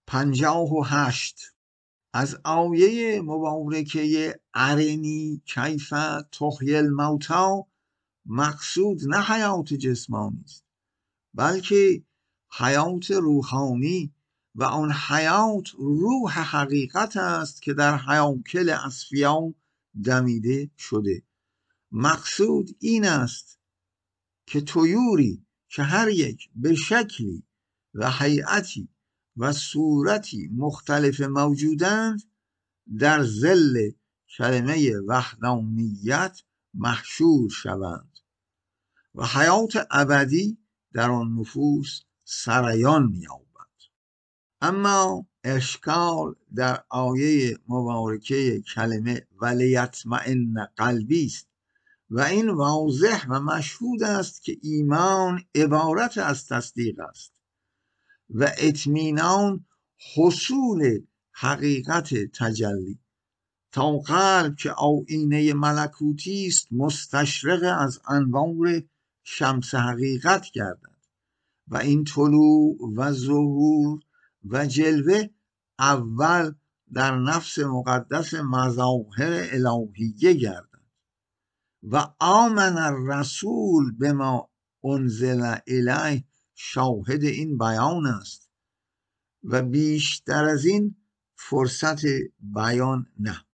58 از آیه مبارکه ارنی کیف تحیی الموتی مقصود نه حیات جسمانی است، بلکه حیات روحانی و آن حیات روح حقیقت است که در هیاکل اصفیا دمیده شده. مقصود این است که طیوری که هر یک به شکلی و هیئتی و صورتی مختلف موجودند در ظل کلمه وحدانیت محشور شوند و حیات ابدی در آن نفوس سریان می‌یابد. اما اشکال در آیه مبارکه کلمه ولیطمئن قلبی است و این واضح و مشهود است که ایمان عبارت از تصدیق است و اطمینان حصول حقیقت تجلی، تا قلب که آیینه ملکوتی است مستشرق از انوار شمس حقیقت گردد و این طلوع و ظهور و جلوه اول در نفس مقدس مظاهر الهیه گردد و آمن الرسول بما انزل الیه شاهد این بیان است و بیشتر از این فرصت بیان نه.